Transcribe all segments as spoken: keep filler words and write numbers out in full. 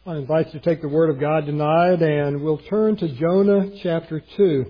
I invite you to take the Word of God tonight, and we'll turn to Jonah chapter two.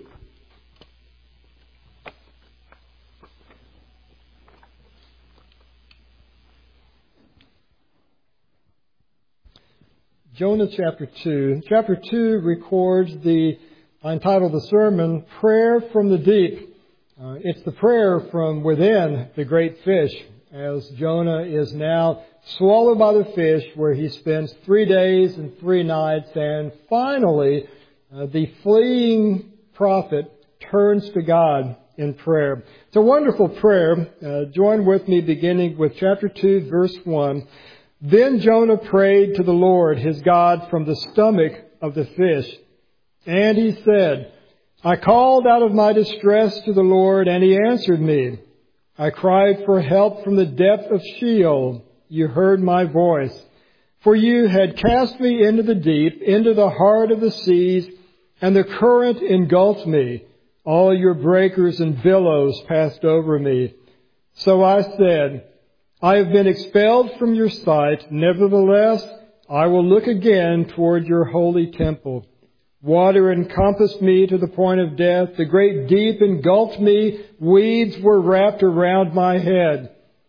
Jonah chapter two. Chapter two records the, I entitled the sermon, Prayer from the Deep. Uh, it's the prayer from within the great fish, as Jonah is now swallowed by the fish, where he spends three days and three nights, and finally uh, the fleeing prophet turns to God in prayer. It's a wonderful prayer. Uh, join with me beginning with chapter two, verse one. Then Jonah prayed to the Lord his God from the stomach of the fish. And he said, I called out of my distress to the Lord, and he answered me. I cried for help from the depth of Sheol. You heard my voice. For you had cast me into the deep, into the heart of the seas, and the current engulfed me. All your breakers and billows passed over me. So I said, I have been expelled from your sight. Nevertheless, I will look again toward your holy temple. Water encompassed me to the point of death. The great deep engulfed me. Weeds were wrapped around my head.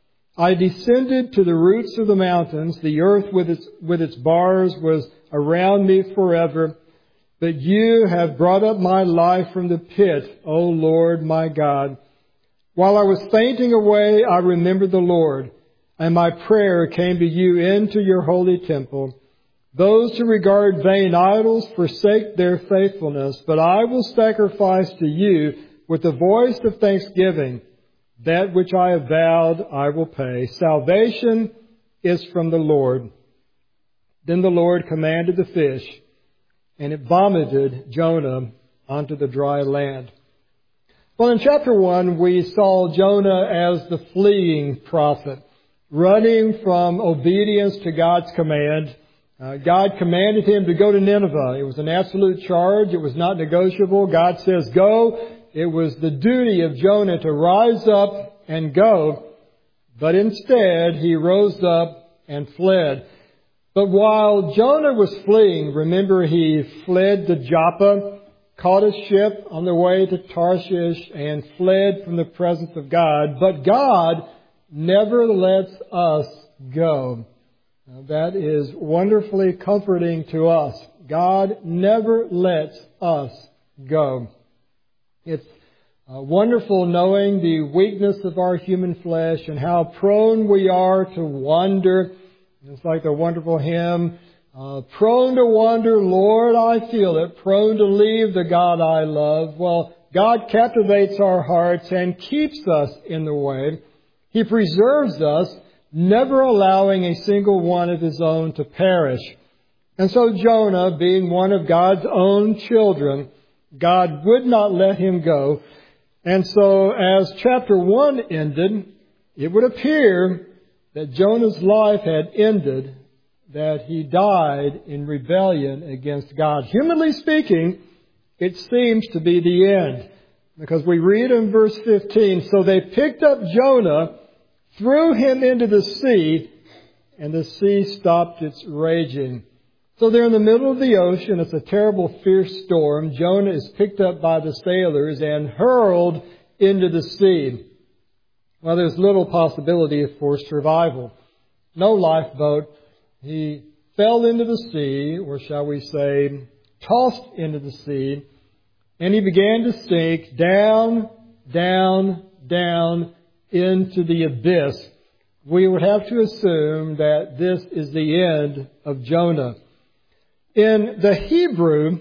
I descended to the roots of the mountains. The earth with its, with its bars was around me forever. But you have brought up my life from the pit, O Lord my God. While I was fainting away, I remembered the Lord, and my prayer came to you into your holy temple. Those who regard vain idols forsake their faithfulness, but I will sacrifice to you with the voice of thanksgiving. That which I have vowed, I will pay. Salvation is from the Lord. Then the Lord commanded the fish, and it vomited Jonah onto the dry land. Well, in chapter one, we saw Jonah as the fleeing prophet, running from obedience to God's command. Uh, God commanded him to go to Nineveh. It was an absolute charge. It was not negotiable. God says, go. It was the duty of Jonah to rise up and go. But instead, he rose up and fled. But while Jonah was fleeing, remember he fled to Joppa, caught a ship on the way to Tarshish, and fled from the presence of God. But God never lets us go. Now, that is wonderfully comforting to us. God never lets us go. It's uh, wonderful knowing the weakness of our human flesh and how prone we are to wander. It's like the wonderful hymn, uh, prone to wander, Lord, I feel it, prone to leave the God I love. Well, God captivates our hearts and keeps us in the way. He preserves us, never allowing a single one of His own to perish. And so Jonah, being one of God's own children, God would not let him go. And so as chapter one ended, it would appear that Jonah's life had ended, that he died in rebellion against God. Humanly speaking, it seems to be the end. Because we read in verse fifteen, so they picked up Jonah, threw him into the sea, and the sea stopped its raging. So they're in the middle of the ocean. It's a terrible, fierce storm. Jonah is picked up by the sailors and hurled into the sea. Well, there's little possibility for survival. No lifeboat. He fell into the sea, or shall we say, tossed into the sea, and he began to sink down, down, down into the abyss. We would have to assume that this is the end of Jonah. In the Hebrew,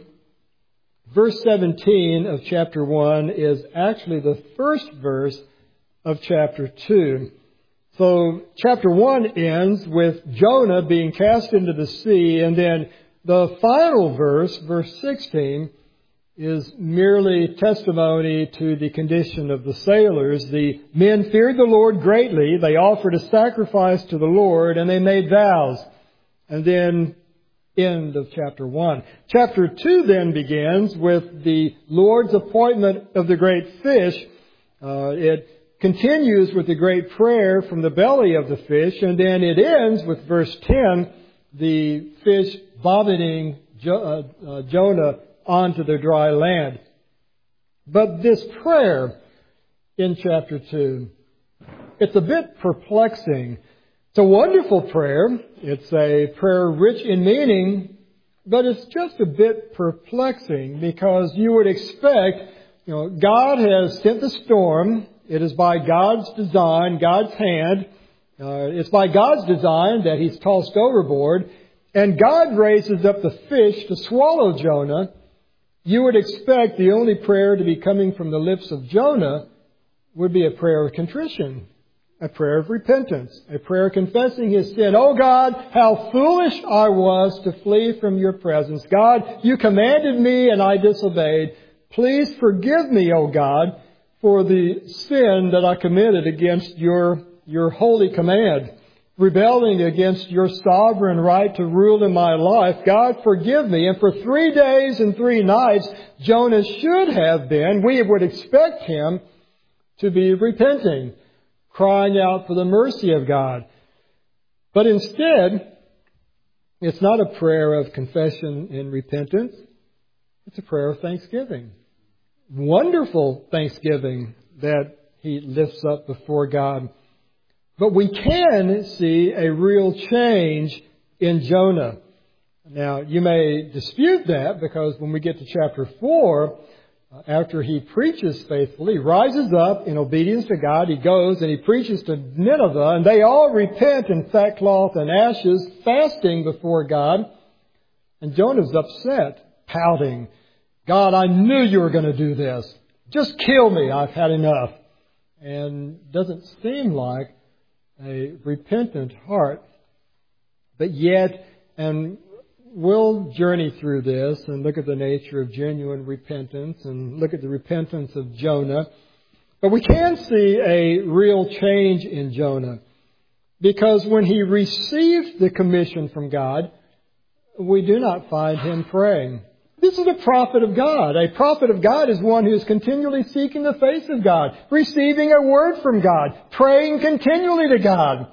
verse seventeen of chapter one is actually the first verse of chapter two. So chapter one ends with Jonah being cast into the sea, and then the final verse, verse sixteen, is merely testimony to the condition of the sailors. The men feared the Lord greatly. They offered a sacrifice to the Lord, and they made vows. And then end of chapter one. Chapter two then begins with the Lord's appointment of the great fish. Uh, it continues with the great prayer from the belly of the fish, and then it ends with verse ten, the fish vomiting jo- uh, uh, Jonah onto the dry land. But this prayer in chapter two, it's a bit perplexing. It's a wonderful prayer. It's a prayer rich in meaning, but it's just a bit perplexing because you would expect, you know, God has sent the storm. It is by God's design, God's hand. Uh, it's by God's design that He's tossed overboard. And God raises up the fish to swallow Jonah. You would expect the only prayer to be coming from the lips of Jonah would be a prayer of contrition, a prayer of repentance, a prayer confessing his sin. Oh God, how foolish I was to flee from your presence. God, you commanded me and I disobeyed. Please forgive me, O God, for the sin that I committed against your, your holy command, rebelling against your sovereign right to rule in my life. God, forgive me. And for three days and three nights, Jonah should have been, we would expect him to be repenting, crying out for the mercy of God. But instead, it's not a prayer of confession and repentance. It's a prayer of thanksgiving. Wonderful thanksgiving that he lifts up before God. But we can see a real change in Jonah. Now, you may dispute that because when we get to chapter four, after he preaches faithfully, he rises up in obedience to God. He goes and he preaches to Nineveh, and they all repent in sackcloth and ashes, fasting before God. And Jonah's upset, pouting, God, I knew you were going to do this. Just kill me. I've had enough. And doesn't seem like a repentant heart. But yet, and we'll journey through this and look at the nature of genuine repentance and look at the repentance of Jonah. But we can see a real change in Jonah. Because when he received the commission from God, we do not find him praying. This is a prophet of God. A prophet of God is one who is continually seeking the face of God, receiving a word from God, praying continually to God.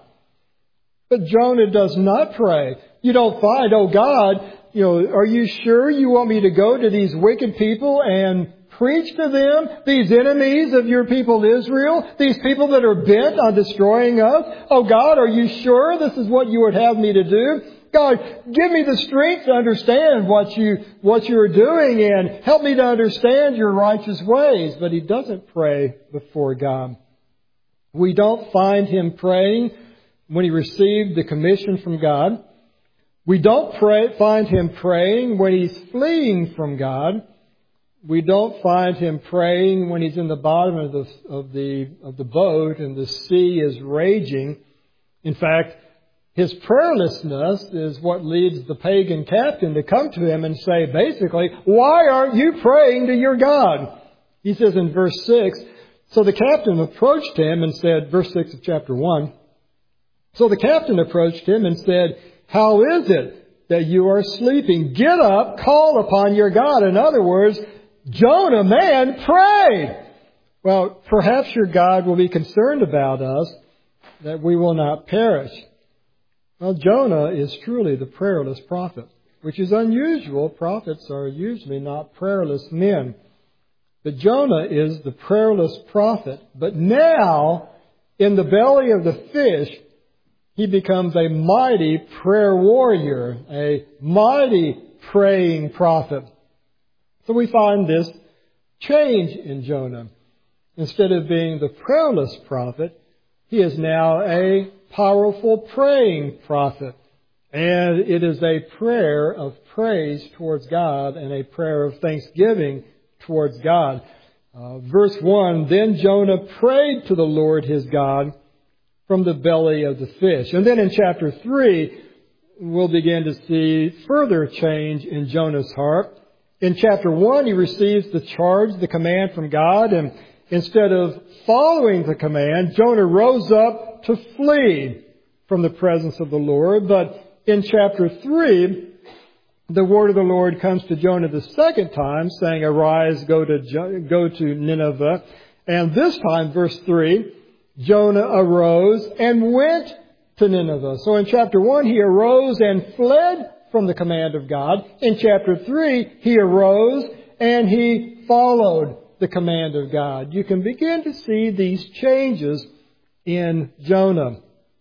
But Jonah does not pray. You don't find, oh God, you know, are you sure you want me to go to these wicked people and preach to them, these enemies of your people Israel, these people that are bent on destroying us? Oh God, are you sure this is what you would have me to do? God, give me the strength to understand what you, what you're doing and help me to understand your righteous ways. But he doesn't pray before God. We don't find him praying when he received the commission from God. We don't pray, find him praying when he's fleeing from God. We don't find him praying when he's in the bottom of the, of the, of the boat and the sea is raging. In fact, his prayerlessness is what leads the pagan captain to come to him and say, basically, why aren't you praying to your God? He says in verse six, so the captain approached him and said, verse six of chapter one, so the captain approached him and said, how is it that you are sleeping? Get up, call upon your God. In other words, Jonah, man, pray. Well, perhaps your God will be concerned about us, that we will not perish. Well, Jonah is truly the prayerless prophet, which is unusual. Prophets are usually not prayerless men. But Jonah is the prayerless prophet. But now, in the belly of the fish, he becomes a mighty prayer warrior, a mighty praying prophet. So we find this change in Jonah. Instead of being the prayerless prophet, he is now a powerful praying prophet. And it is a prayer of praise towards God and a prayer of thanksgiving towards God. Uh, verse one, then Jonah prayed to the Lord his God from the belly of the fish. And then in chapter three, we'll begin to see further change in Jonah's heart. In chapter one, he receives the charge, the command from God, and instead of following the command, Jonah rose up to flee from the presence of the Lord. But in chapter three, the word of the Lord comes to Jonah the second time, saying, arise, go to, jo- go to Nineveh. And this time, verse three, Jonah arose and went to Nineveh. So in chapter one, he arose and fled from the command of God. In chapter three, he arose and he followed the command of God. You can begin to see these changes in Jonah.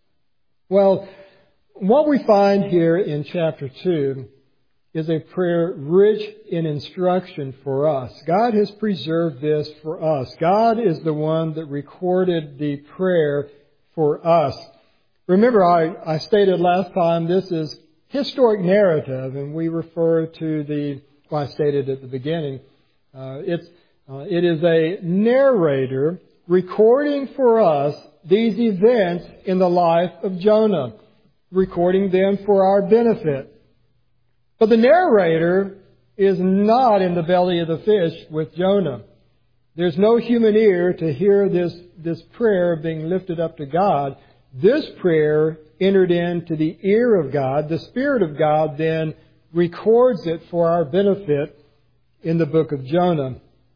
Well, what we find here in chapter two is a prayer rich in instruction for us. God has preserved this for us. God is the one that recorded the prayer for us. Remember, I, I stated last time this is historic narrative, and we refer to the, well, I stated at the beginning, uh, it's, uh, it is a narrator recording for us these events in the life of Jonah, recording them for our benefit. But the narrator is not in the belly of the fish with Jonah. There's no human ear to hear this, this prayer being lifted up to God. This prayer entered into the ear of God. The Spirit of God then records it for our benefit in the book of Jonah.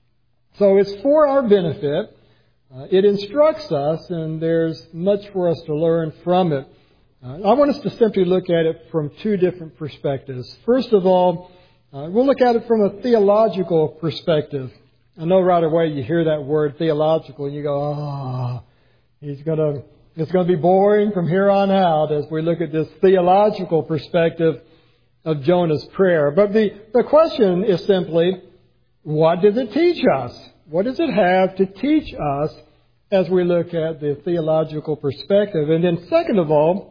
So it's for our benefit. Uh, it instructs us, and there's much for us to learn from it. Uh, I want us to simply look at it from two different perspectives. First of all, uh, we'll look at it from a theological perspective. I know right away you hear that word theological and you go, ah, oh, he's going to, it's going to be boring from here on out as we look at this theological perspective of Jonah's prayer. But the, the question is simply, what does it teach us? What does it have to teach us as we look at the theological perspective? And then second of all,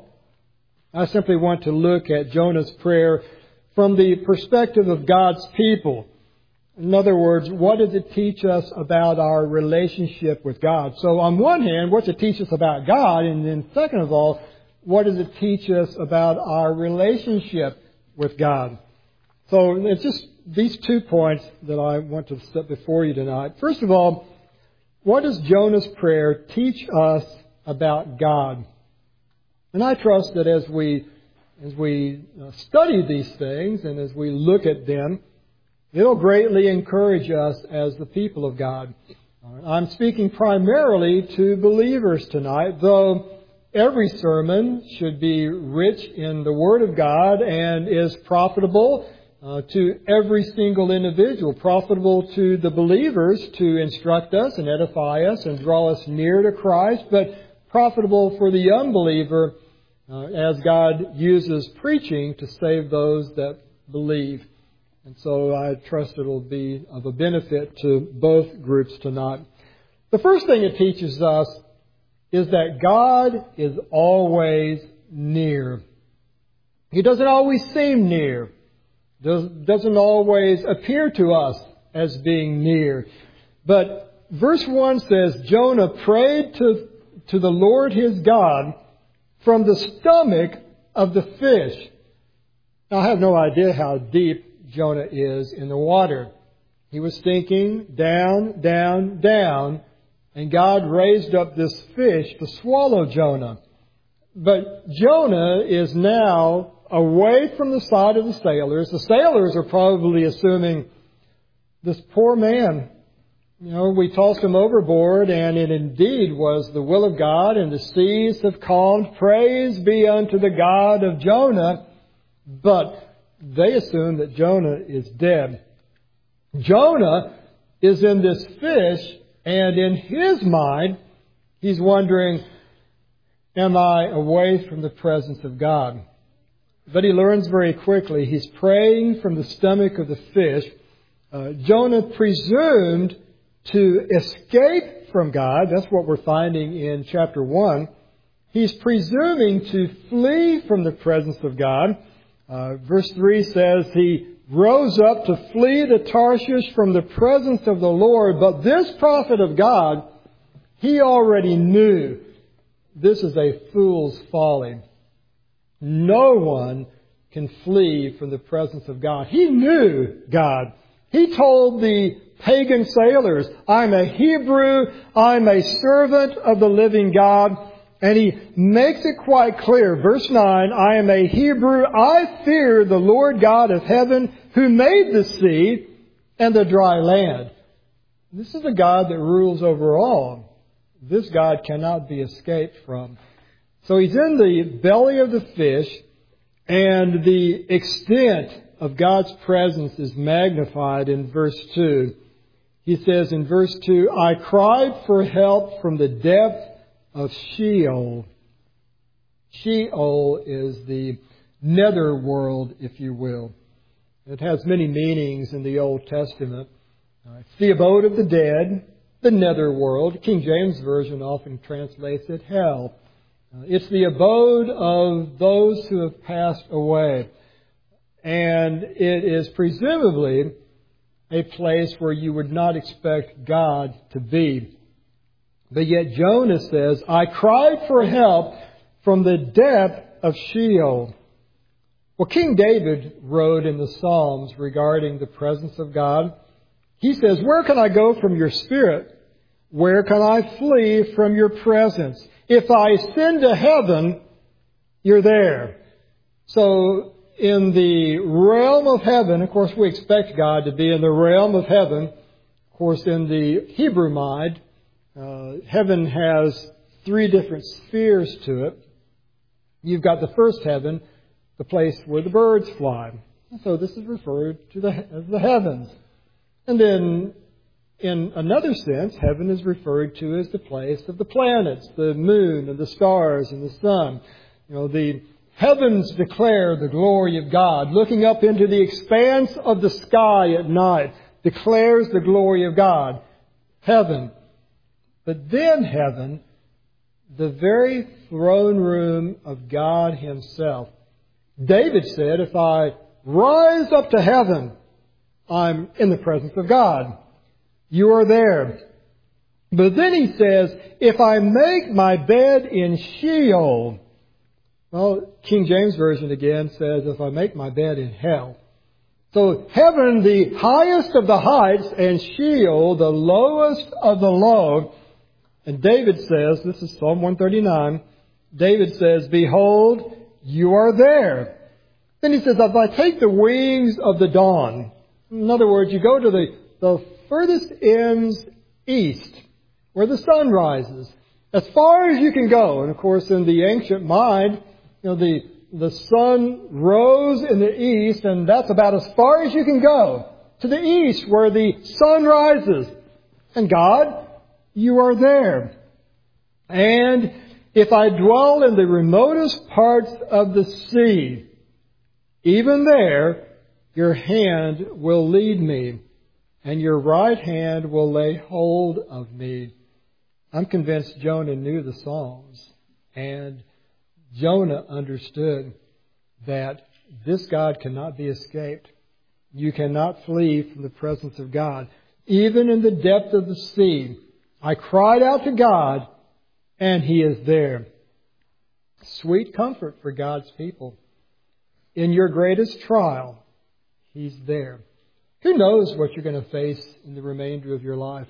I simply want to look at Jonah's prayer from the perspective of God's people. In other words, what does it teach us about our relationship with God? So on one hand, what's it teach us about God? And then second of all, what does it teach us about our relationship with God? So it's just these two points that I want to set before you tonight. First of all, what does Jonah's prayer teach us about God? And I trust that as we as we study these things and as we look at them, it'll greatly encourage us as the people of God. I'm speaking primarily to believers tonight, though every sermon should be rich in the Word of God and is profitable uh, to every single individual, profitable to the believers to instruct us and edify us and draw us near to Christ, but profitable for the unbeliever uh, as God uses preaching to save those that believe. And so I trust it will be of a benefit to both groups tonight. The first thing it teaches us is that God is always near. He doesn't always seem near. Doesn't always appear to us as being near. But verse one says, Jonah prayed to, to the Lord his God from the stomach of the fish. Now, I have no idea how deep Jonah is in the water. He was sinking down, down, down, and God raised up this fish to swallow Jonah. But Jonah is now away from the side of the sailors. The sailors are probably assuming, this poor man, you know, we tossed him overboard, and it indeed was the will of God, and the seas have calmed. Praise be unto the God of Jonah. But they assume that Jonah is dead. Jonah is in this fish, and in his mind, he's wondering, am I away from the presence of God? But he learns very quickly. He's praying from the stomach of the fish. Uh, Jonah presumed to escape from God. That's what we're finding in chapter one. He's presuming to flee from the presence of God. Uh, verse three says he rose up to flee to Tarshish from the presence of the Lord. But this prophet of God, he already knew this is a fool's folly. No one can flee from the presence of God. He knew God. He told the pagan sailors, I'm a Hebrew, I'm a servant of the living God. And he makes it quite clear. Verse nine, I am a Hebrew, I fear the Lord God of heaven who made the sea and the dry land. This is a God that rules over all. This God cannot be escaped from. So he's in the belly of the fish, and the extent of God's presence is magnified in verse two. He says in verse two, I cried for help from the depth of Sheol. Sheol is the nether world, if you will. It has many meanings in the Old Testament. Uh, it's the abode of the dead, the nether world. King James Version often translates it hell. Uh, it's the abode of those who have passed away. And it is presumably a place where you would not expect God to be. But yet Jonah says, I cried for help from the depth of Sheol. Well, King David wrote in the Psalms regarding the presence of God. He says, where can I go from your spirit? Where can I flee from your presence? If I ascend to heaven, you're there. So in the realm of heaven, of course, we expect God to be in the realm of heaven. Of course, in the Hebrew mind, uh, heaven has three different spheres to it. You've got the first heaven, the place where the birds fly. So this is referred to the, as the heavens. And then, in another sense, heaven is referred to as the place of the planets, the moon and the stars and the sun. You know, the heavens declare the glory of God. Looking up into the expanse of the sky at night declares the glory of God. Heaven. But then heaven, the very throne room of God Himself. David said, if I rise up to heaven, I'm in the presence of God. You are there. But then he says, if I make my bed in Sheol, well, King James Version again says, if I make my bed in hell. So heaven, the highest of the heights, and Sheol, the lowest of the low. And David says, this is Psalm one thirty-nine, David says, behold, you are there. Then he says, if I take the wings of the dawn, in other words, you go to the, the furthest ends east, where the sun rises, as far as you can go. And of course, in the ancient mind, you know, the, the sun rose in the east, and that's about as far as you can go, to the east, where the sun rises. And God, you are there. And if I dwell in the remotest parts of the sea, even there, your hand will lead me, and your right hand will lay hold of me. I'm convinced Jonah knew the Psalms, and Jonah understood that this God cannot be escaped. You cannot flee from the presence of God. Even in the depth of the sea, I cried out to God, and He is there. Sweet comfort for God's people. In your greatest trial, He's there. Who knows what you're going to face in the remainder of your life?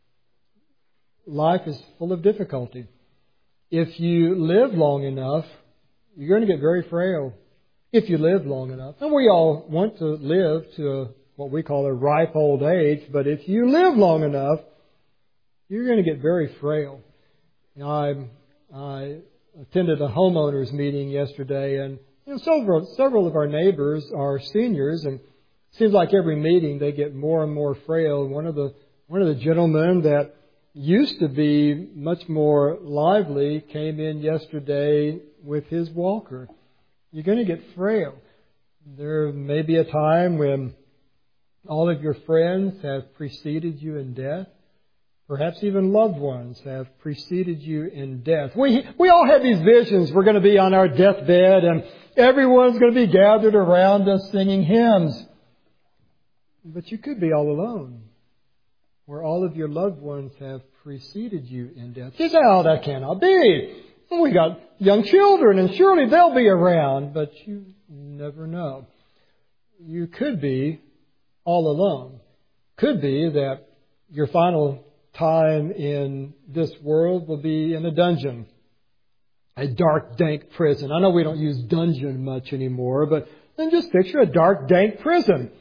Life is full of difficulty. If you live long enough, you're going to get very frail. If you live long enough. And we all want to live to a, what we call a ripe old age, but if you live long enough, you're going to get very frail. You know, I, I attended a homeowners meeting yesterday, and you know, several, several of our neighbors are seniors, and it seems like every meeting they get more and more frail. One of the one of the gentlemen that used to be much more lively came in yesterday with his walker. You're going to get frail. There may be a time when all of your friends have preceded you in death. Perhaps even loved ones have preceded you in death. We we all have these visions. We're going to be on our deathbed and everyone's going to be gathered around us singing hymns. But you could be all alone, where all of your loved ones have preceded you in death. You say, oh, that cannot be. Well, we got young children and surely they'll be around. But you never know. You could be all alone. Could be that your final time in this world will be in a dungeon, a dark, dank prison. I know we don't use dungeon much anymore, but then just picture a dark, dank prison.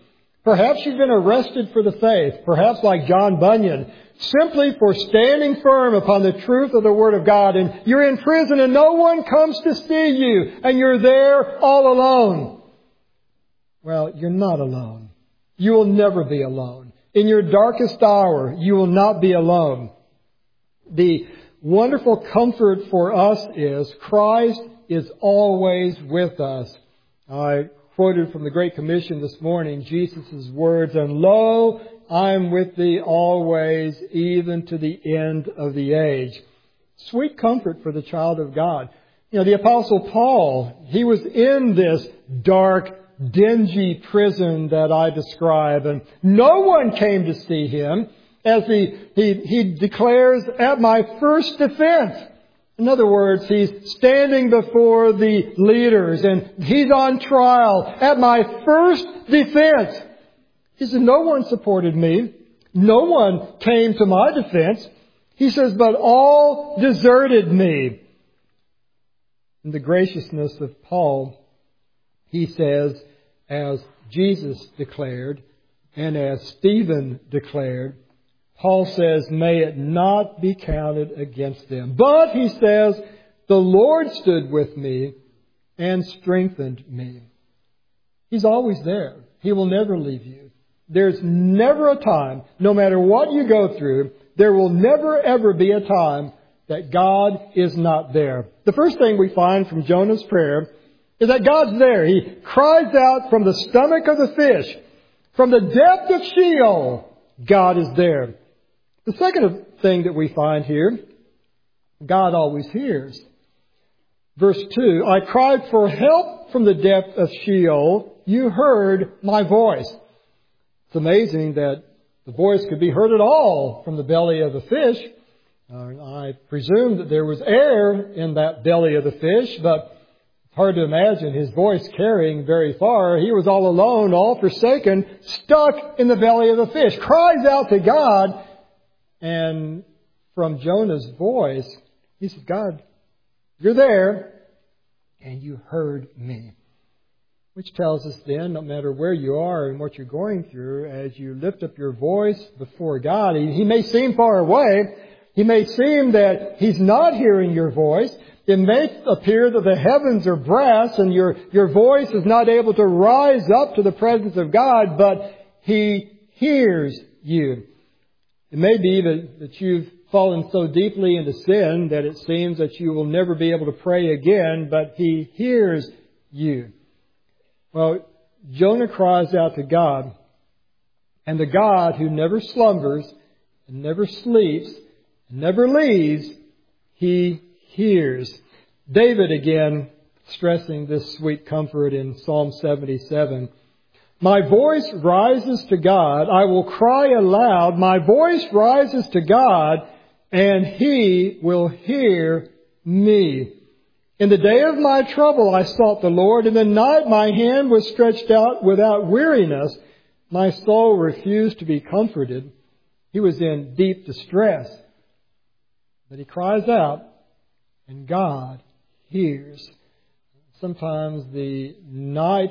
Perhaps you've been arrested for the faith, perhaps like John Bunyan, simply for standing firm upon the truth of the Word of God. And you're in prison and no one comes to see you, and you're there all alone. Well, you're not alone. You will never be alone. In your darkest hour, you will not be alone. The wonderful comfort for us is Christ is always with us. I quoted from the Great Commission this morning, Jesus' words, "And lo, I am with thee always, even to the end of the age." Sweet comfort for the child of God. You know, the Apostle Paul, he was in this dark, dingy prison that I describe, and no one came to see him, as he, he, he declares, "At my first defense." In other words, he's standing before the leaders and he's on trial. "At my first defense." He says, "No one supported me. No one came to my defense." He says, "But all deserted me." In the graciousness of Paul, he says, as Jesus declared and as Stephen declared, Paul says, "May it not be counted against them. But," he says, "the Lord stood with me and strengthened me." He's always there. He will never leave you. There's never a time, no matter what you go through, there will never ever be a time that God is not there. The first thing we find from Jonah's prayer is that God's there. He cries out from the stomach of the fish, from the depth of Sheol, God is there. The second thing that we find here, God always hears. Verse two, "I cried for help from the depth of Sheol. You heard my voice." It's amazing that the voice could be heard at all from the belly of the fish. Uh, I presume that there was air in that belly of the fish, but it's hard to imagine his voice carrying very far. He was all alone, all forsaken, stuck in the belly of the fish. Cries out to God. And from Jonah's voice, he says, "God, you're there, and you heard me." Which tells us then, no matter where you are and what you're going through, as you lift up your voice before God, He, he may seem far away. He may seem that He's not hearing your voice. It may appear that the heavens are brass and your, your voice is not able to rise up to the presence of God, but He hears you. It may be that, that you've fallen so deeply into sin that it seems that you will never be able to pray again, but He hears you. Well, Jonah cries out to God, and the God who never slumbers and never sleeps and never leaves, He hears. David again stressing this sweet comfort in Psalm seventy-seven. "My voice rises to God. I will cry aloud. My voice rises to God, and He will hear me. In the day of my trouble I sought the Lord. In the night my hand was stretched out without weariness. My soul refused to be comforted." He was in deep distress. But he cries out, and God hears. Sometimes the night,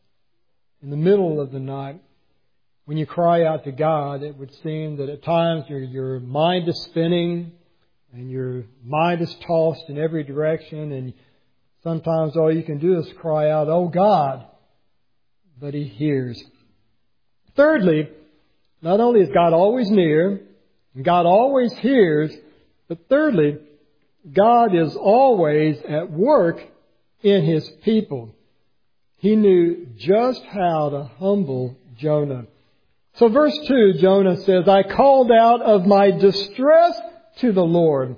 in the middle of the night, when you cry out to God, it would seem that at times your, your mind is spinning and your mind is tossed in every direction, and sometimes all you can do is cry out, "Oh God," but He hears. Thirdly, not only is God always near, and God always hears, but thirdly, God is always at work in His people. He knew just how to humble Jonah. So verse two, Jonah says, "I called out of my distress to the Lord."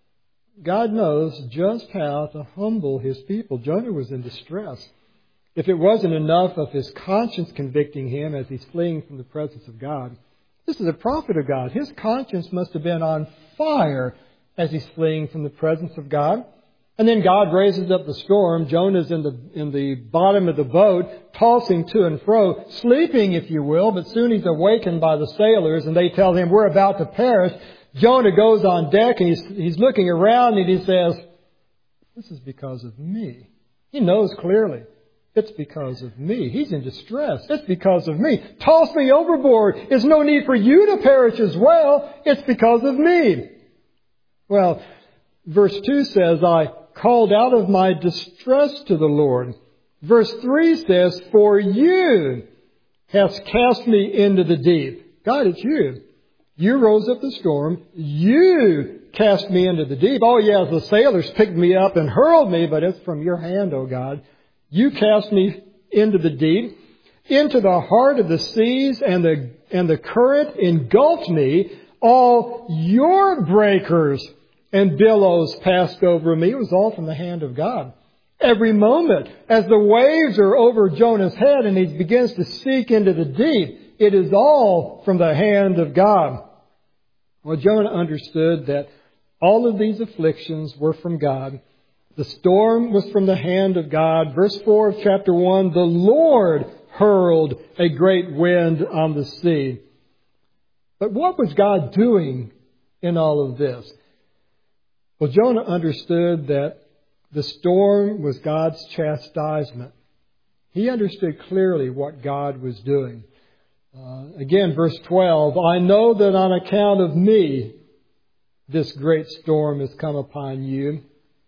God knows just how to humble His people. Jonah was in distress. If it wasn't enough of his conscience convicting him as he's fleeing from the presence of God, this is a prophet of God. His conscience must have been on fire as he's fleeing from the presence of God. And then God raises up the storm. Jonah's in the in the bottom of the boat, tossing to and fro, sleeping, if you will, but soon he's awakened by the sailors, and they tell him, "We're about to perish." Jonah goes on deck, and he's, he's looking around, and he says, "This is because of me." He knows clearly It's because of me. He's in distress. It's because of me. Toss me overboard. There's no need for you to perish as well. It's because of me. Well, verse two says, I called out of my distress to the Lord. Verse three says, for you hast cast me into the deep. God, it's you. You rose up the storm. You cast me into the deep. Oh, yeah, the sailors picked me up and hurled me, but it's from your hand, oh God. You cast me into the deep, into the heart of the seas, and the, and the current engulfed me. All your breakers and billows passed over me. It was all from the hand of God. Every moment, as the waves are over Jonah's head and he begins to sink into the deep, it is all from the hand of God. Well, Jonah understood that all of these afflictions were from God. The storm was from the hand of God. Verse four of chapter one, the Lord hurled a great wind on the sea. But what was God doing in all of this? Well, Jonah understood that the storm was God's chastisement. He understood clearly what God was doing. Uh, again, verse twelve, I know that on account of me, this great storm has come upon you.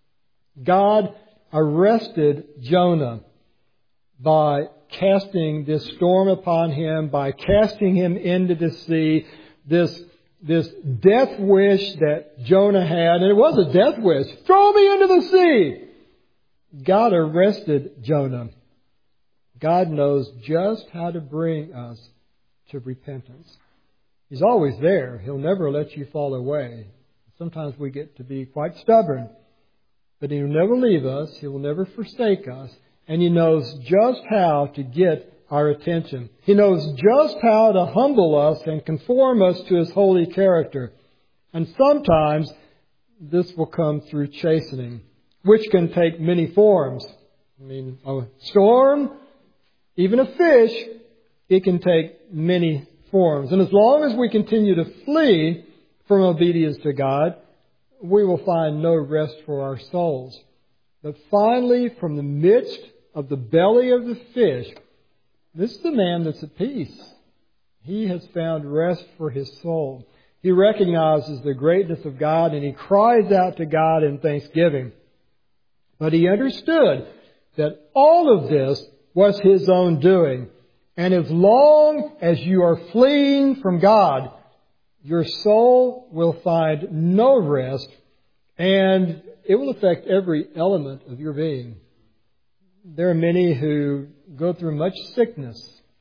God arrested Jonah by casting this storm upon him, by casting him into the sea, this, this death wish that Jonah had, and it was a death wish, throw me into the sea. God arrested Jonah. God knows just how to bring us to repentance. He's always there. He'll never let you fall away. Sometimes we get to be quite stubborn. But He will never leave us. He will never forsake us. And He knows just how to get our attention. He knows just how to humble us and conform us to His holy character. And sometimes this will come through chastening, which can take many forms. I mean, a storm, even a fish, it can take many forms. And as long as we continue to flee from obedience to God, we will find no rest for our souls. But finally, from the midst of the belly of the fish, this is the man that's at peace. He has found rest for his soul. He recognizes the greatness of God and he cries out to God in thanksgiving. But he understood that all of this was his own doing. And as long as you are fleeing from God, your soul will find no rest, and it will affect every element of your being. There are many who go through much sickness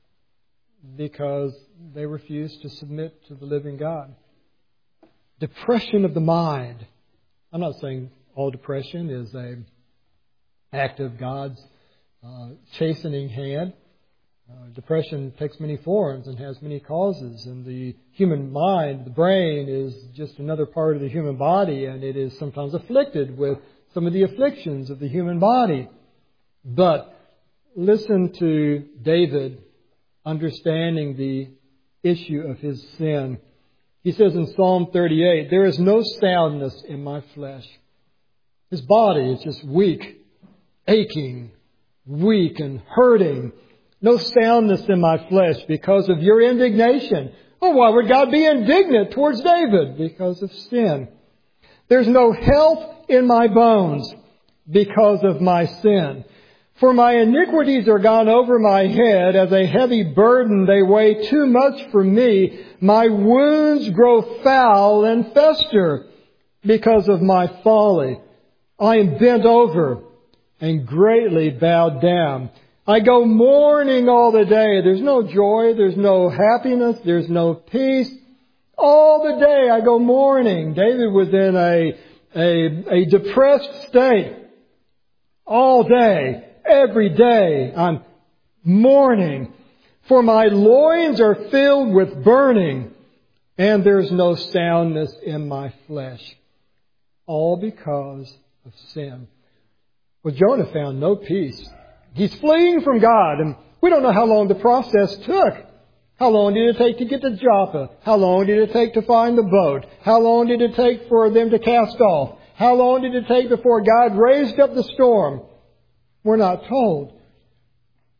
because they refuse to submit to the living God. Depression of the mind. I'm not saying all depression is an act of God's uh, chastening hand. Uh, depression takes many forms and has many causes, and the human mind, the brain, is just another part of the human body, and it is sometimes afflicted with some of the afflictions of the human body. But listen to David understanding the issue of his sin. He says in Psalm thirty-eight, there is no soundness in my flesh. His body is just weak, aching, weak and hurting. No soundness in my flesh because of your indignation. Oh, why would God be indignant towards David? Because of sin. There's no health in my bones because of my sin. For my iniquities are gone over my head as a heavy burden. They weigh too much for me. My wounds grow foul and fester because of my folly. I am bent over and greatly bowed down. I go mourning all the day. There's no joy. There's no happiness. There's no peace. All the day I go mourning. David was in a, a, a depressed state. All day, every day, I'm mourning. For my loins are filled with burning, and there's no soundness in my flesh. All because of sin. Well, Jonah found no peace. He's fleeing from God, and we don't know how long the process took. How long did it take to get to Joppa? How long did it take to find the boat? How long did it take for them to cast off? How long did it take before God raised up the storm? We're not told.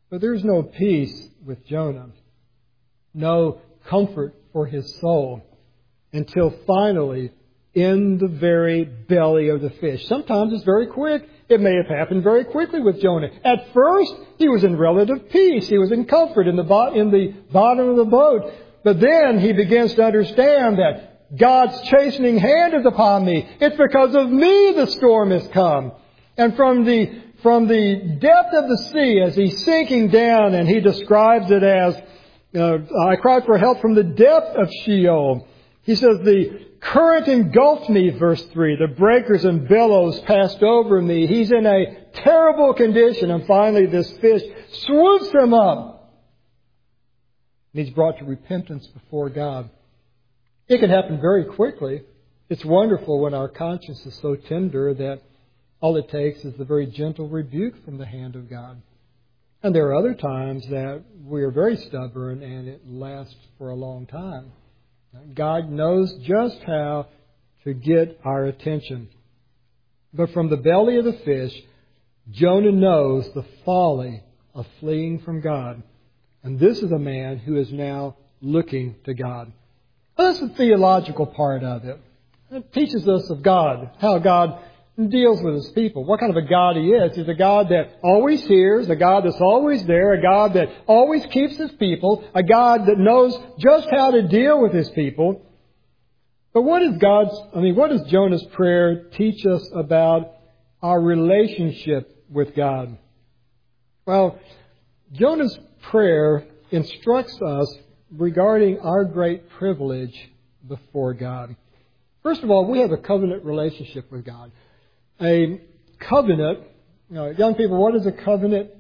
But there's no peace with Jonah, no comfort for his soul, until finally in the very belly of the fish. Sometimes it's very quick. It may have happened very quickly with Jonah. At first, he was in relative peace. He was in comfort in the, bo- in the bottom of the boat. But then he begins to understand that God's chastening hand is upon me. It's because of me the storm has come. And from the, from the depth of the sea, as he's sinking down, and he describes it as, uh, I cried for help from the depth of Sheol. He says, the current engulfed me, verse three. The breakers and billows passed over me. He's in a terrible condition. And finally, this fish swoops him up. And he's brought to repentance before God. It can happen very quickly. It's wonderful when our conscience is so tender that all it takes is the very gentle rebuke from the hand of God. And there are other times that we are very stubborn and it lasts for a long time. God knows just how to get our attention. But from the belly of the fish, Jonah knows the folly of fleeing from God. And this is a man who is now looking to God. Well, that's the theological part of it. It teaches us of God, how God deals with His people, what kind of a God He is. He's a God that always hears, a God that's always there, a God that always keeps His people, a God that knows just how to deal with His people. But what is God's, I mean, what does Jonah's prayer teach us about our relationship with God? Well, Jonah's prayer instructs us regarding our great privilege before God. First of all, we have a covenant relationship with God. A covenant, you know, young people, what is a covenant?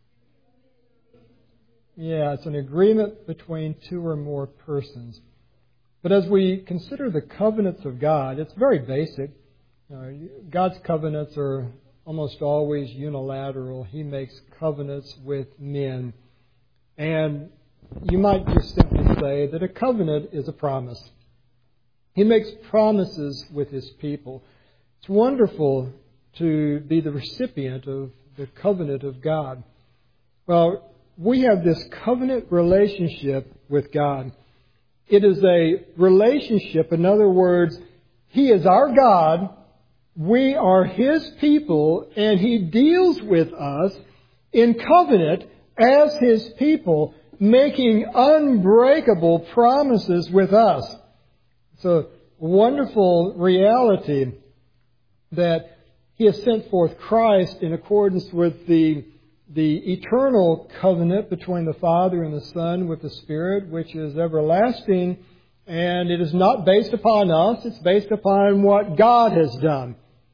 Yeah, it's an agreement between two or more persons. But as we consider the covenants of God, it's very basic. You know, God's covenants are almost always unilateral. He makes covenants with men. And you might just simply say that a covenant is a promise. He makes promises with His people. It's wonderful to be the recipient of the covenant of God. Well, we have this covenant relationship with God. It is a relationship, in other words, He is our God, we are His people, and He deals with us in covenant as His people, making unbreakable promises with us. It's a wonderful reality that He has sent forth Christ in accordance with the, the eternal covenant between the Father and the Son with the Spirit, which is everlasting, and it is not based upon us, it's based upon what God has done.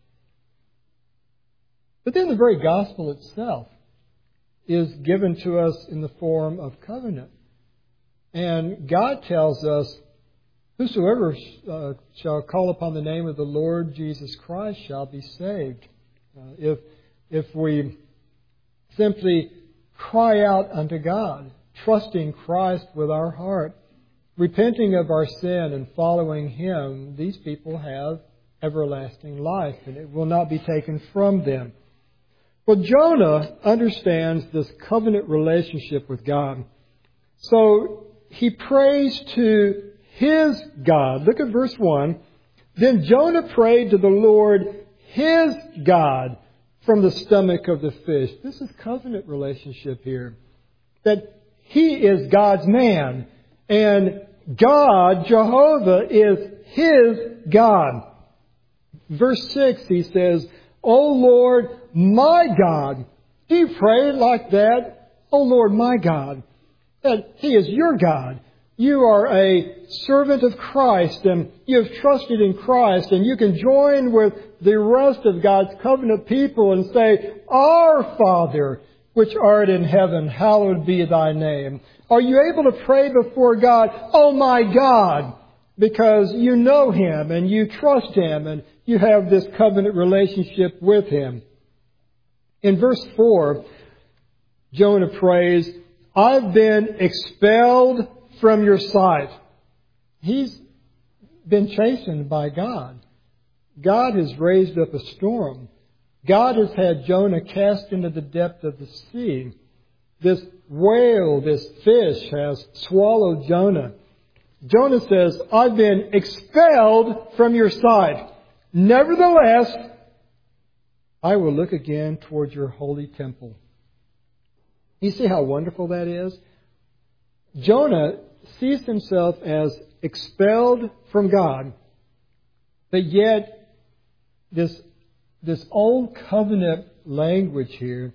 But then the very gospel itself is given to us in the form of covenant. And God tells us, whosoever uh, shall call upon the name of the Lord Jesus Christ shall be saved. Uh, if, if we simply cry out unto God, trusting Christ with our heart, repenting of our sin and following Him, these people have everlasting life, and it will not be taken from them. Well, Jonah understands this covenant relationship with God. So he prays to his God. Look at verse one. Then Jonah prayed to the Lord, his God, from the stomach of the fish. This is covenant relationship here. That he is God's man. And God, Jehovah, is his God. Verse six, he says, O Lord, my God. Do you pray like that? O Lord, my God. That He is your God. You are a servant of Christ and you have trusted in Christ, and you can join with the rest of God's covenant people and say, Our Father, which art in heaven, hallowed be thy name. Are you able to pray before God, Oh my God, because you know Him and you trust Him and you have this covenant relationship with Him? In verse four, Jonah prays, I've been expelled from your sight. He's been chastened by God. God has raised up a storm. God has had Jonah cast into the depth of the sea. this whale, this fish has swallowed Jonah. Jonah says, I've been expelled from your sight. Nevertheless, I will look again toward your holy temple. You see how wonderful that is? Jonah sees himself as expelled from God, but yet this, this old covenant language here,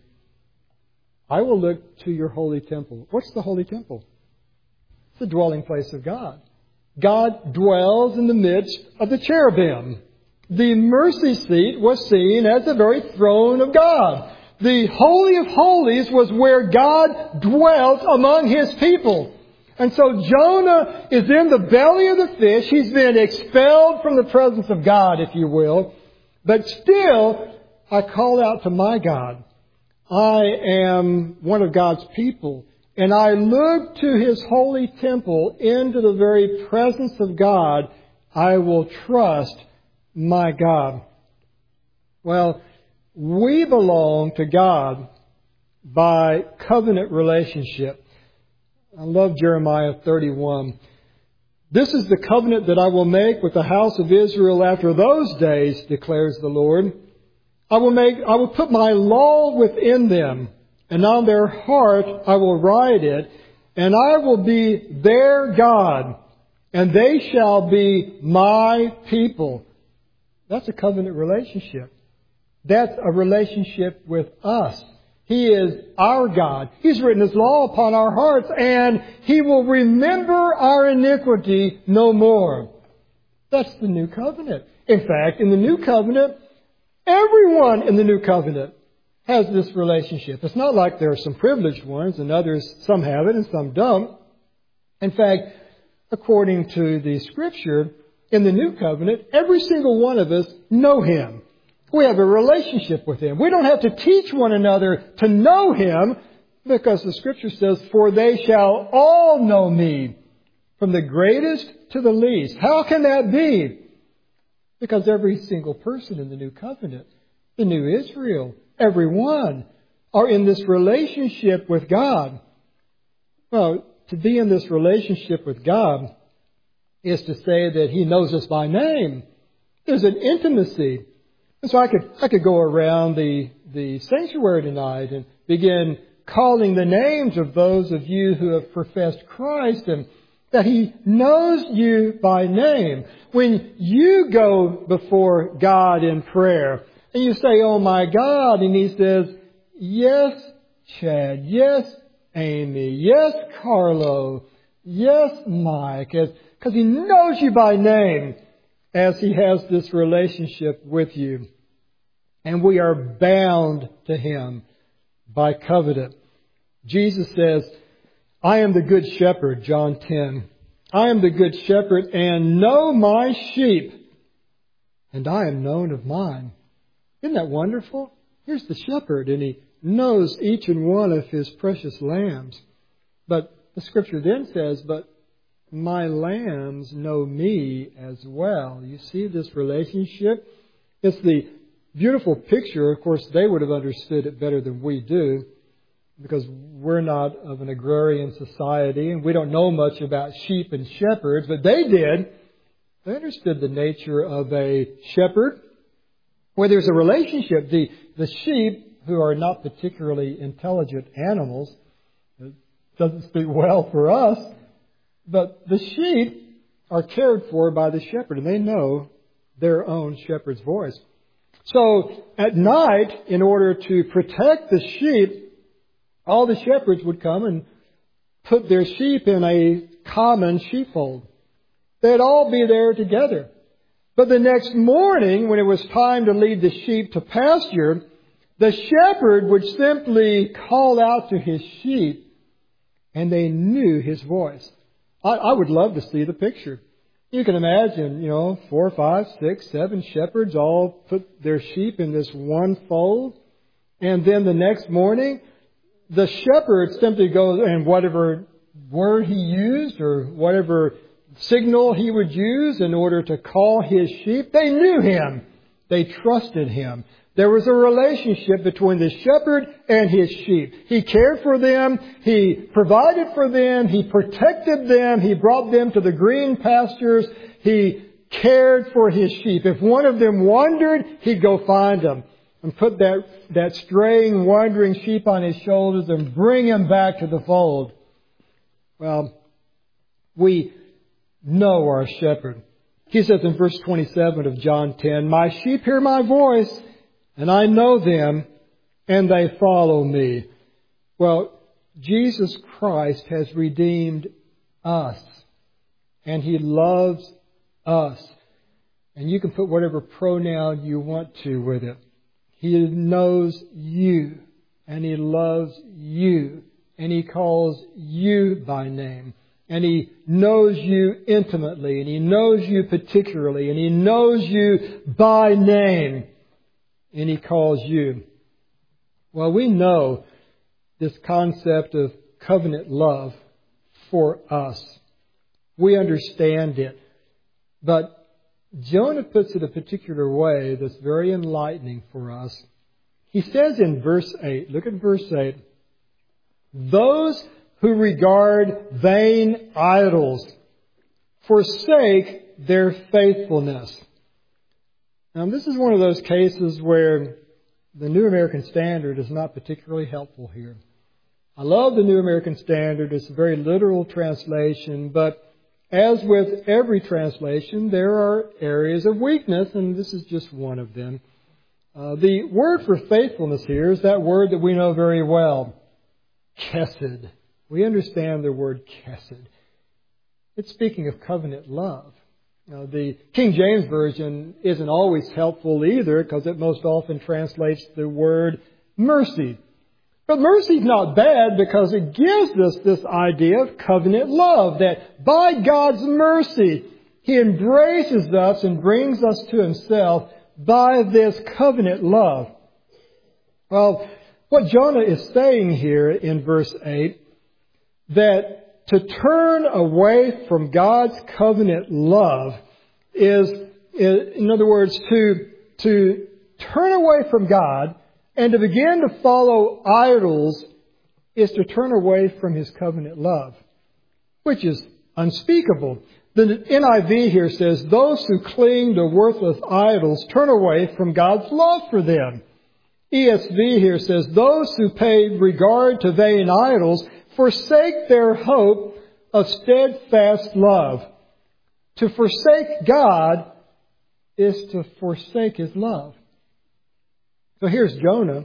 I will look to your holy temple. What's the holy temple? It's the dwelling place of God. God dwells in the midst of the cherubim. The mercy seat was seen as the very throne of God. The Holy of Holies was where God dwelt among His people. And so Jonah is in the belly of the fish. He's been expelled from the presence of God, if you will. But still, I call out to my God. I am one of God's people. And I look to His holy temple, into the very presence of God. I will trust my God. Well, we belong to God by covenant relationship. I love Jeremiah thirty-one. This is the covenant that I will make with the house of Israel after those days, declares the Lord. I will make, I will put my law within them, and on their heart I will write it, and I will be their God, and they shall be my people. That's a covenant relationship. That's a relationship with us. He is our God. He's written His law upon our hearts, and He will remember our iniquity no more. That's the new covenant. In fact, in the new covenant, everyone in the new covenant has this relationship. It's not like there are some privileged ones and others, some have it and some don't. In fact, according to the Scripture, in the new covenant, every single one of us know Him. We have a relationship with Him. We don't have to teach one another to know Him, because the Scripture says, for they shall all know me, from the greatest to the least. How can that be? Because every single person in the new covenant, the new Israel, everyone, are in this relationship with God. Well, to be in this relationship with God is to say that He knows us by name. There's an intimacy. And so I could I could go around the, the sanctuary tonight and begin calling the names of those of you who have professed Christ, and that He knows you by name. When you go before God in prayer and you say, oh my God, and He says, yes, Chad, yes, Amy, yes, Carlo, yes, Mike, because He knows you by name, as He has this relationship with you. And we are bound to Him by covenant. Jesus says, I am the good shepherd, John ten. I am the good shepherd and know my sheep, and I am known of mine. Isn't that wonderful? Here's the shepherd, and He knows each and one of His precious lambs. But the Scripture then says, but my lambs know me as well. You see this relationship? It's the beautiful picture. Of course, they would have understood it better than we do, because we're not of an agrarian society and we don't know much about sheep and shepherds, but they did. They understood the nature of a shepherd, where there's a relationship. The, the sheep, who are not particularly intelligent animals, it doesn't speak well for us, but the sheep are cared for by the shepherd, and they know their own shepherd's voice. So at night, in order to protect the sheep, all the shepherds would come and put their sheep in a common sheepfold. They'd all be there together. But the next morning, when it was time to lead the sheep to pasture, the shepherd would simply call out to his sheep, and they knew his voice. I, I would love to see the picture. You can imagine, you know, four, five, six, seven shepherds all put their sheep in this one fold. And then the next morning, the shepherd simply goes, and whatever word he used or whatever signal he would use in order to call his sheep, they knew him. They trusted him. There was a relationship between the shepherd and his sheep. He cared for them. He provided for them. He protected them. He brought them to the green pastures. He cared for his sheep. If one of them wandered, he'd go find them and put that, that straying, wandering sheep on his shoulders and bring him back to the fold. Well, we know our shepherd. He says in verse twenty-seven of John ten, "My sheep hear my voice, and I know them, and they follow me." Well, Jesus Christ has redeemed us, and He loves us. And you can put whatever pronoun you want to with it. He knows you, and He loves you, and He calls you by name. And He knows you intimately, and He knows you particularly, and He knows you by name. And He calls you. Well, we know this concept of covenant love for us. We understand it. But Jonah puts it a particular way that's very enlightening for us. He says in verse eight, look at verse eight, "Those who regard vain idols forsake their faithfulness." Now, this is one of those cases where the New American Standard is not particularly helpful here. I love the New American Standard. It's a very literal translation, but as with every translation, there are areas of weakness, and this is just one of them. Uh, the word for faithfulness here is that word that we know very well, chesed. We understand the word chesed. It's speaking of covenant love. Now, the King James Version isn't always helpful either because it most often translates the word mercy. But mercy is not bad because it gives us this idea of covenant love, that by God's mercy, He embraces us and brings us to Himself by this covenant love. Well, what Jonah is saying here in verse eight, that to turn away from God's covenant love is, in other words, to, to turn away from God and to begin to follow idols is to turn away from His covenant love, which is unspeakable. The N I V here says, "Those who cling to worthless idols turn away from God's love for them." E S V here says, "Those who pay regard to vain idols forsake their hope of steadfast love." To forsake God is to forsake His love. So here's Jonah,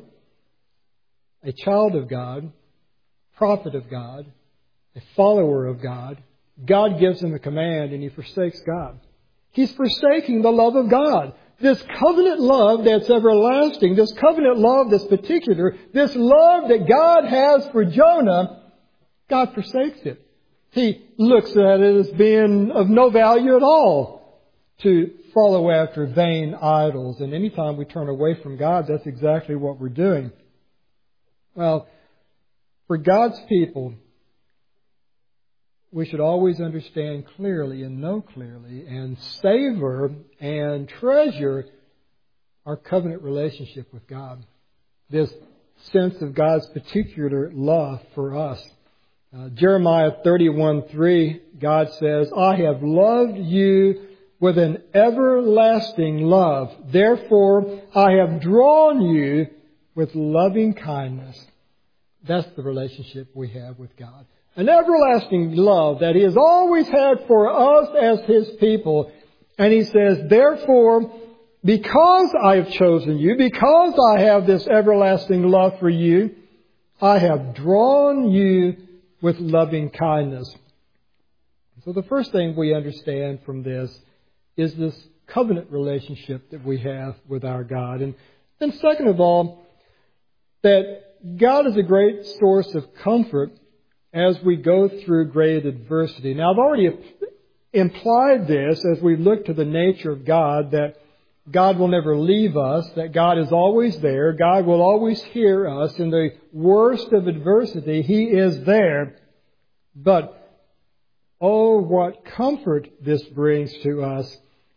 a child of God, prophet of God, a follower of God. God gives him a command and he forsakes God. He's forsaking the love of God. This covenant love that's everlasting, this covenant love that's particular, this love that God has for Jonah, God forsakes it. He looks at it as being of no value at all to follow after vain idols. And anytime we turn away from God, that's exactly what we're doing. Well, for God's people, we should always understand clearly and know clearly and savor and treasure our covenant relationship with God. This sense of God's particular love for us. Uh, Jeremiah thirty-one three, God says, "I have loved you with an everlasting love. Therefore, I have drawn you with loving kindness." That's the relationship we have with God. An everlasting love that He has always had for us as His people. And He says, therefore, because I have chosen you, because I have this everlasting love for you, I have drawn you with loving kindness. So the first thing we understand from this is this covenant relationship that we have with our God. And then second of all, that God is a great source of comfort as we go through great adversity. Now, I've already implied this as we look to the nature of God, that God will never leave us, that God is always there. God will always hear us. In the worst of adversity, He is there. But, oh, what comfort this brings to us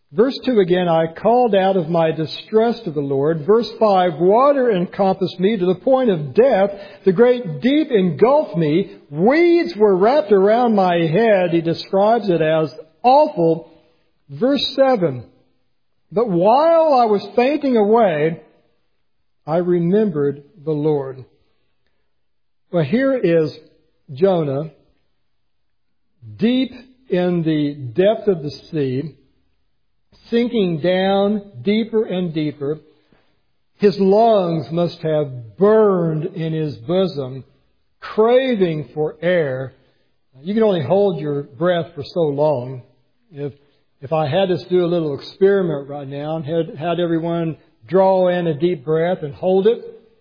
Verse two again, I called out of my distress to the Lord. Verse five, water encompassed me to the point of death. The great deep engulfed me. Weeds were wrapped around my head. He describes it as awful. Verse seven, but while I was fainting away, I remembered the Lord. Well, here is Jonah, deep in the depth of the sea, sinking down deeper and deeper. His lungs must have burned in his bosom, craving for air. You can only hold your breath for so long. If if I had us do a little experiment right now and had, had everyone draw in a deep breath and hold it,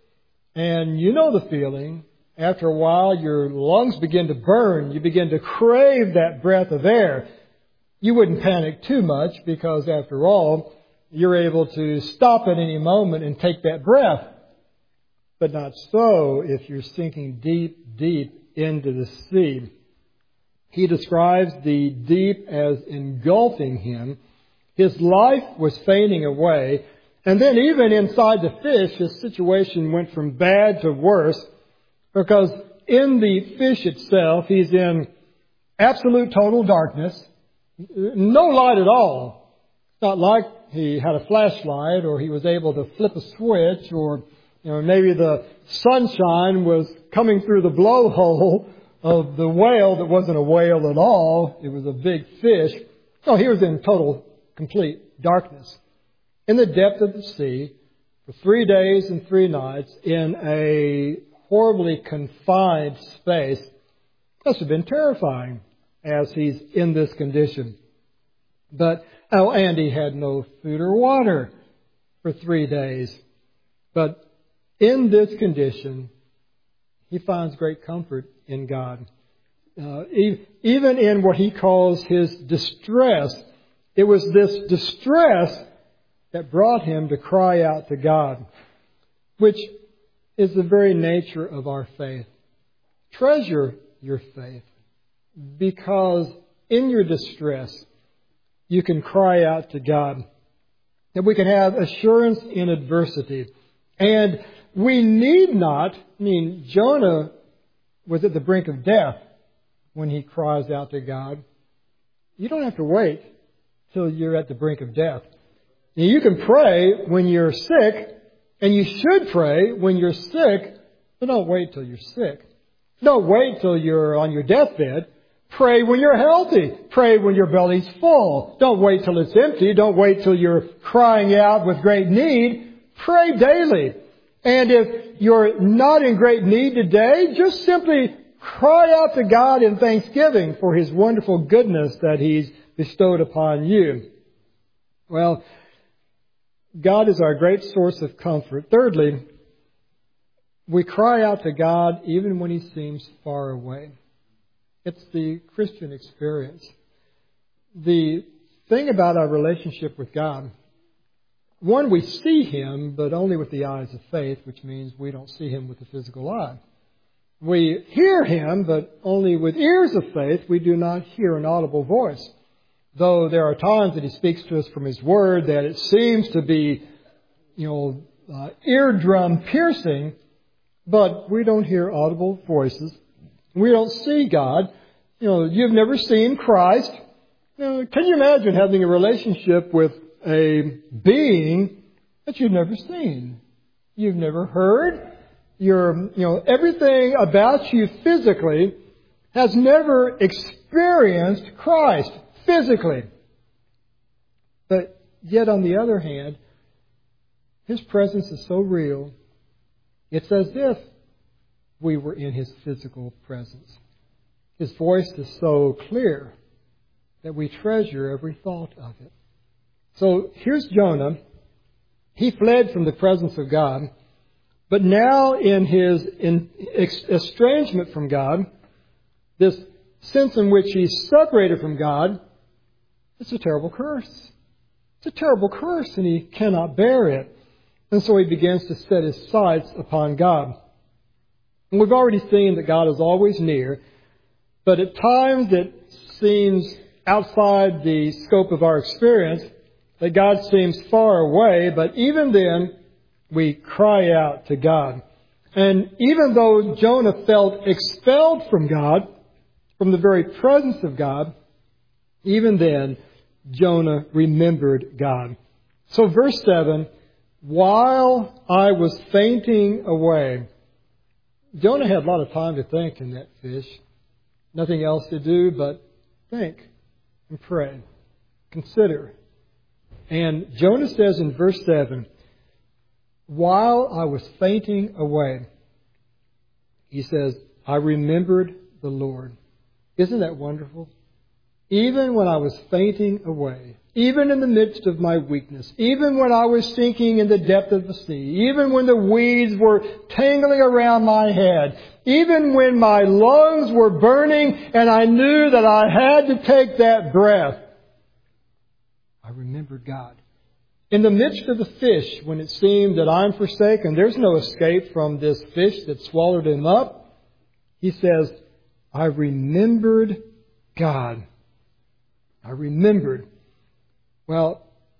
and you know the feeling, after a while your lungs begin to burn. You begin to crave that breath of air. You wouldn't panic too much because, after all, you're able to stop at any moment and take that breath. But not so if you're sinking deep, deep into the sea. He describes the deep as engulfing him. His life was fading away. And then even inside the fish, his situation went from bad to worse, because in the fish itself, he's in absolute total darkness. No light at all. It's not like he had a flashlight or he was able to flip a switch, or you know, maybe the sunshine was coming through the blowhole of the whale that wasn't a whale at all. It was a big fish. No, he was in total, complete darkness. In the depth of the sea, for three days and three nights, in a horribly confined space. Must have been terrifying as he's in this condition. But, oh, and he had no food or water for three days. But in this condition, he finds great comfort in God. Uh, even in what he calls his distress, it was this distress that brought him to cry out to God, which is the very nature of our faith. Treasure your faith, because in your distress, you can cry out to God. That we can have assurance in adversity. And we need not, I mean, Jonah was at the brink of death when he cries out to God. You don't have to wait till you're at the brink of death. Now, you can pray when you're sick, and you should pray when you're sick, but don't wait till you're sick. Don't wait till you're on your deathbed. Pray when you're healthy. Pray when your belly's full. Don't wait till it's empty. Don't wait till you're crying out with great need. Pray daily. And if you're not in great need today, just simply cry out to God in thanksgiving for His wonderful goodness that He's bestowed upon you. Well, God is our great source of comfort. Thirdly, we cry out to God even when He seems far away. It's the Christian experience. The thing about our relationship with God, one, we see Him, but only with the eyes of faith, which means we don't see Him with the physical eye. We hear Him, but only with ears of faith. We do not hear an audible voice. Though there are times that He speaks to us from His Word that it seems to be, you know, uh, eardrum piercing, but we don't hear audible voices. We don't see God. You know, you've never seen Christ. You know, can you imagine having a relationship with a being that you've never seen? You've never heard. You're, you know, everything about you physically has never experienced Christ physically. But yet, on the other hand, His presence is so real, it's as if we were in His physical presence. His voice is so clear that we treasure every thought of it. So here's Jonah. He fled from the presence of God, but now in his in estrangement from God, this sense in which he's separated from God, it's a terrible curse. It's a terrible curse, and he cannot bear it. And so he begins to set his sights upon God. And we've already seen that God is always near, but at times it seems outside the scope of our experience. that God seems far away, but even then, we cry out to God. And even though Jonah felt expelled from God, from the very presence of God, even then, Jonah remembered God. So verse seven, while I was fainting away, Jonah had a lot of time to think in that fish. Nothing else to do but think and pray, consider. And Jonah says in verse seven, while I was fainting away, he says, I remembered the Lord. Isn't that wonderful? Even when I was fainting away, even in the midst of my weakness, even when I was sinking in the depth of the sea, even when the weeds were tangling around my head, even when my lungs were burning and I knew that I had to take that breath, I remembered God. In the midst of the fish, when it seemed that I'm forsaken, there's no escape from this fish that swallowed him up, he says, I remembered God. I remembered. Well,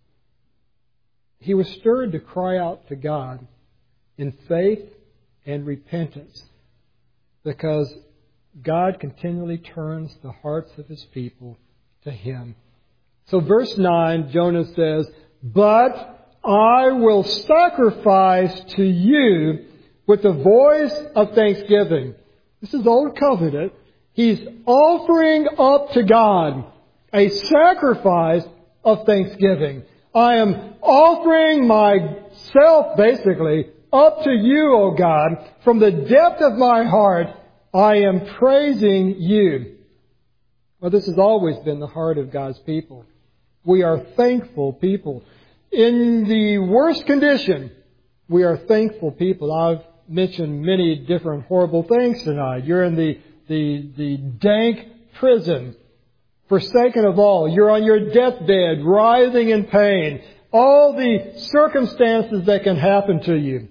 he was stirred to cry out to God in faith and repentance because God continually turns the hearts of His people to Him. So verse nine, Jonah says, but I will sacrifice to you with the voice of thanksgiving. This is Old Covenant. He's offering up to God a sacrifice of thanksgiving. I am offering myself, basically, up to you, O God. From the depth of my heart, I am praising you. Well, this has always been the heart of God's people. We are thankful people. In the worst condition, we are thankful people. I've mentioned many different horrible things tonight. You're in the, the, the dank prison, forsaken of all. You're on your deathbed, writhing in pain. All the circumstances that can happen to you.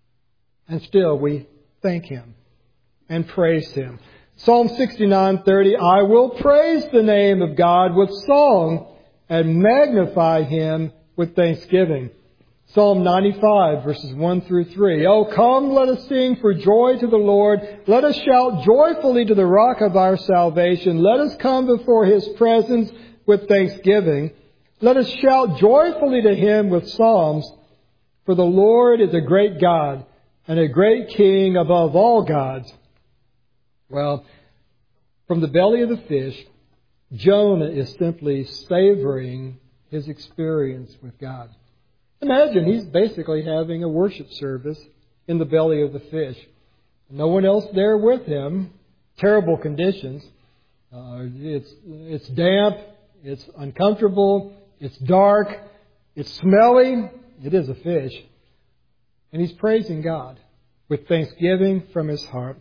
And still we thank Him and praise Him. Psalm sixty-nine thirty, I will praise the name of God with song and magnify Him with thanksgiving. Psalm ninety-five, verses one through three. Oh, come, let us sing for joy to the Lord. Let us shout joyfully to the rock of our salvation. Let us come before His presence with thanksgiving. Let us shout joyfully to Him with psalms. For the Lord is a great God and a great King above all gods. Well, from the belly of the fish, Jonah is simply savoring his experience with God. Imagine he's basically having a worship service in the belly of the fish. No one else there with him. Terrible conditions. Uh, it's it's damp. It's uncomfortable. It's dark. It's smelly. It is a fish. And he's praising God with thanksgiving from his heart.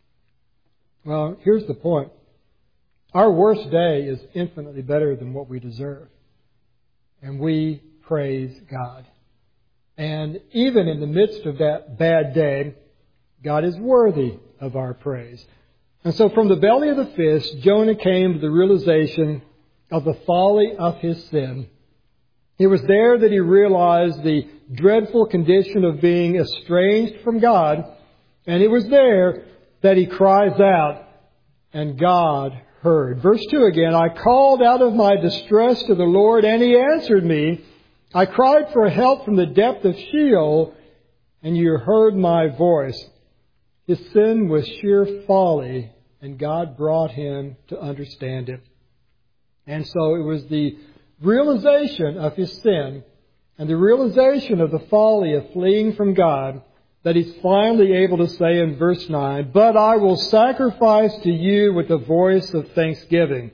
Well, here's the point. Our worst day is infinitely better than what we deserve. And we praise God. And even in the midst of that bad day, God is worthy of our praise. And so from the belly of the fish, Jonah came to the realization of the folly of his sin. It was there that he realized the dreadful condition of being estranged from God. And it was there that he cries out, and God heard. Verse two again, I called out of my distress to the Lord, and He answered me. I cried for help from the depth of Sheol, and you heard my voice. His sin was sheer folly, and God brought him to understand it. And so it was the realization of his sin and the realization of the folly of fleeing from God that he's finally able to say in verse nine, but I will sacrifice to you with the voice of thanksgiving.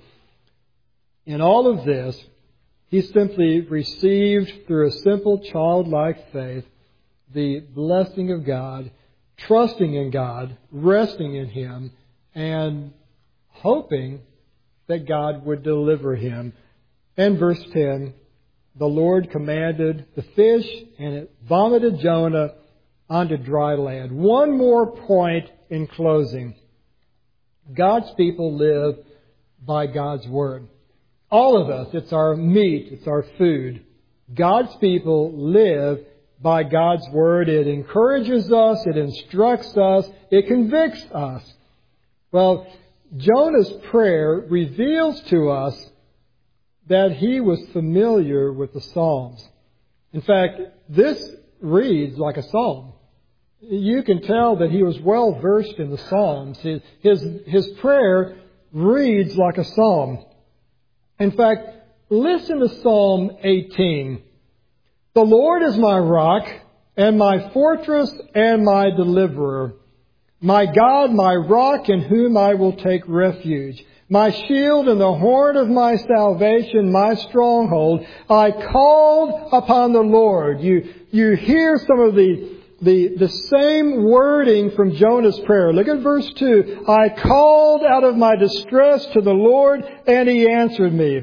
In all of this, he simply received through a simple childlike faith the blessing of God, trusting in God, resting in Him, and hoping that God would deliver him. And verse ten, the Lord commanded the fish, and it vomited Jonah onto dry land. One more point in closing. God's people live by God's Word. All of us, it's our meat, it's our food. God's people live by God's Word. It encourages us, it instructs us, it convicts us. Well, Jonah's prayer reveals to us that he was familiar with the Psalms. In fact, this reads like a psalm. You can tell that he was well versed in the Psalms. His, his, his prayer reads like a psalm. In fact, listen to Psalm eighteen. The Lord is my rock and my fortress and my deliverer. My God, my rock in whom I will take refuge. My shield and the horn of my salvation, my stronghold. I called upon the Lord. You, you hear some of the, the, the same wording from Jonah's prayer. Look at verse two. I called out of my distress to the Lord, and He answered me.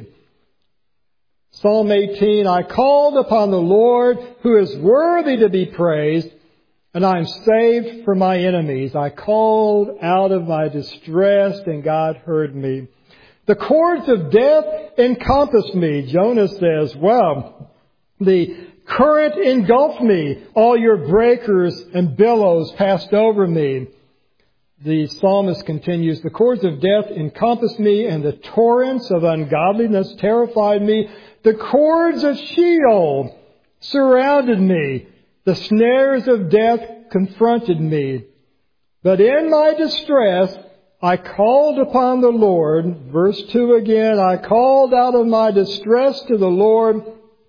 Psalm eighteen, I called upon the Lord, who is worthy to be praised, and I am saved from my enemies. I called out of my distress, and God heard me. The cords of death encompassed me. Jonah says, well, the current engulfed me. All your breakers and billows passed over me. The psalmist continues, the cords of death encompassed me, and the torrents of ungodliness terrified me. The cords of Sheol surrounded me. The snares of death confronted me. But in my distress, I called upon the Lord. Verse two again, I called out of my distress to the Lord,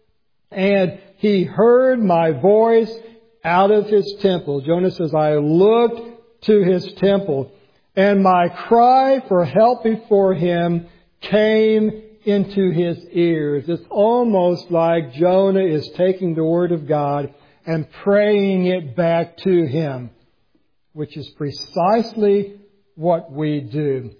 and He heard my voice out of His temple. Jonah says, I looked to His temple, and my cry for help before Him came into His ears. It's almost like Jonah is taking the Word of God and praying it back to Him, which is precisely what we do.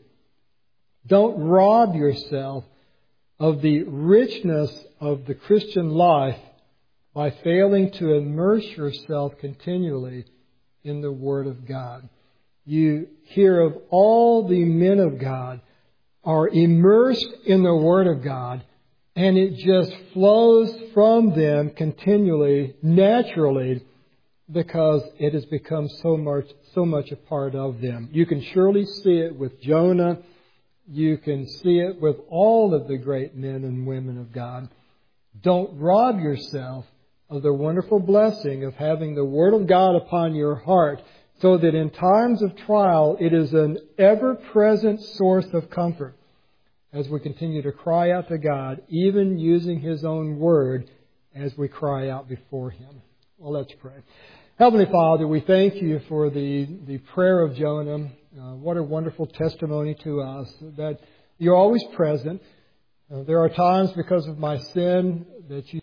Don't rob yourself of the richness of the Christian life by failing to immerse yourself continually in the Word of God. You hear of all the men of God are immersed in the Word of God, and it just flows from them continually, naturally, because it has become so much, so much a part of them. You can surely see it with Jonah. You can see it with all of the great men and women of God. Don't rob yourself of the wonderful blessing of having the Word of God upon your heart, so that in times of trial it is an ever-present source of comfort as we continue to cry out to God, even using His own Word as we cry out before Him. Well, let's pray. Heavenly Father, we thank You for the, the prayer of Jonah. Uh, what a wonderful testimony to us that You're always present. Uh, there are times because of my sin that You